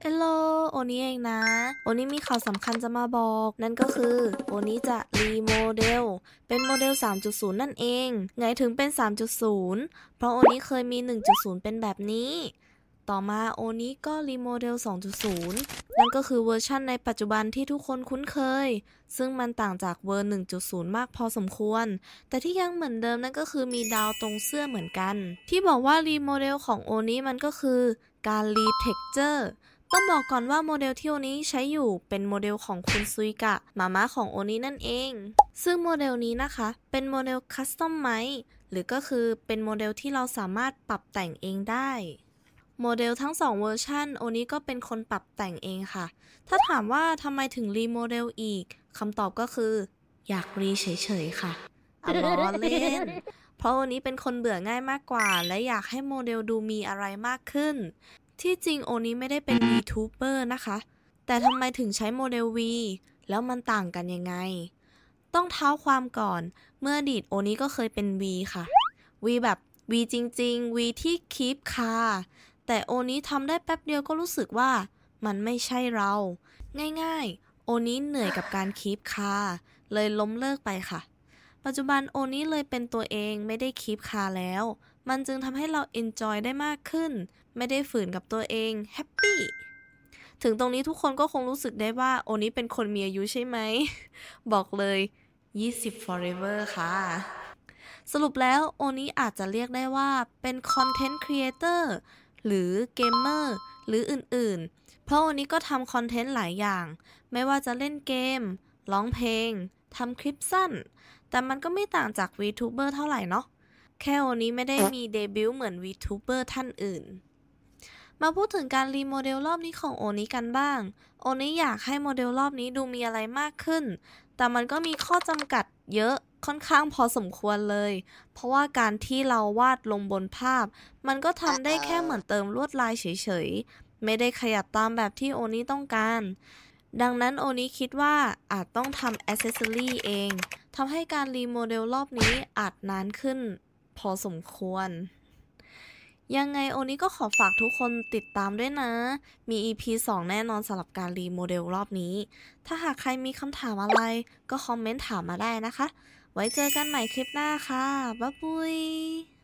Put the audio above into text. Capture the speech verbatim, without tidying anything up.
เอลโลโอนี้เองนะโอนี้มีข่าวสำคัญจะมาบอก นั่นก็คือโอนี้จะรีโมเดลเป็นโมเดล สามจุดศูนย์ นั่นเอง ไงถึงเป็น สามจุดศูนย์ เพราะโอนี้เคยมี หนึ่งจุดศูนย์ เป็นแบบนี้ ต่อมาโอนี้ก็รีโมเดล สองจุดศูนย์ นั่นก็คือเวอร์ชันในปัจจุบันที่ทุกคนคุ้นเคย ซึ่งมันต่างจากเวอร์ หนึ่งจุดศูนย์ มากพอสมควร แต่ที่ยังเหมือนเดิมนั่นก็คือมีดาวตรงเสื้อเหมือนกัน ที่บอกว่ารีโมเดลของโอนี้มันก็คือการรีเท็กเจอร์ ต้องบอกก่อนว่าโมเดลที่โอนี้ใช้อยู่เป็นโมเดลของคุณซุยกะมาม่าของโอนี้นั่นเอง ซึ่งโมเดลนี้นะคะเป็นโมเดลคัสตอมไมซ์หรือก็คือเป็นโมเดลที่เราสามารถปรับแต่งเองได้โมเดลทั้งสองเวอร์ชันโอนี้ก็เป็นคนปรับแต่งเองค่ะถ้าถามว่าทำไมถึงรีโมเดลอีกคำตอบก็คืออยากรีเฉยๆค่ะอ๋อล้อเล่นเพราะโอนี้เป็นคนเบื่อง่ายมากกว่าและอยากให้โมเดลดูมีอะไรมากขึ้นที่จริงโอนี้ไม่ได้เป็น VTuber นะคะ แต่ทำไมถึงใช้โมเดล V แล้วมันต่างกันยังไง ต้องเท้าความก่อน เมื่ออดีตโอนี้ก็เคยเป็น V ค่ะ V แบบ V จริงๆ V ที่ keep car แต่โอนี้ทำได้แป๊บเดียวก็รู้สึกว่ามันไม่ใช่เรา ง่ายๆ โอนี้เหนื่อยกับการ keep car เลยล้มเลิกไปค่ะ ปัจจุบันโอนี้เลยเป็นตัวเองไม่ได้ keep car แล้ว มันจึงทำให้เรา enjoy ได้มากขึ้น ไม่ได้ฝืนกับตัวเอง happy ถึงตรงนี้ทุกคนก็คงรู้สึกได้ว่าโอนี้เป็นคนมีอายุใช่ไหม บอกเลยยี่สิบ forever ค่ะ สรุปแล้วโอนี้อาจจะเรียกได้ว่าเป็น content creator หรือ gamer หรืออื่นๆ เพราะโอนี้ก็ทำคอนเทนต์หลายอย่าง ไม่ว่าจะเล่นเกม ร้องเพลง ทำคลิปสั้น แต่มันก็ไม่ต่างจาก VTuber เท่าไหร่เนาะ แค่โอนี้ไม่ได้มีเดบิวต์เหมือน VTuber ท่านอื่น มาพูดถึงการรีโมเดลรอบนี้ของโอนี้กันบ้าง โอนี้อยากให้โมเดลรอบนี้ดูมีอะไรมากขึ้น แต่มันก็มีข้อจำกัดเยอะค่อนข้างพอสมควรเลย เพราะว่าการที่เราวาดลงบนภาพ มันก็ทำได้แค่เหมือนเติมลวดลายเฉยๆ ไม่ได้ขยับตามแบบที่โอนี้ต้องการ ดังนั้นโอนี้คิดว่าอาจต้องทำ accessory เองทำให้การรีโมเดลรอบนี้อาจนานขึ้น พอสมควร ยังไงโอนี้ก็ขอฝากทุกคนติดตามด้วยนะ มี อี พี สอง แน่นอนสำหรับการรีโมเดลรอบนี้ ถ้าหากใครมีคำถามอะไรก็คอมเมนต์ถามมาได้นะคะ ไว้เจอกันใหม่คลิปหน้าค่ะ บ๊ายบาย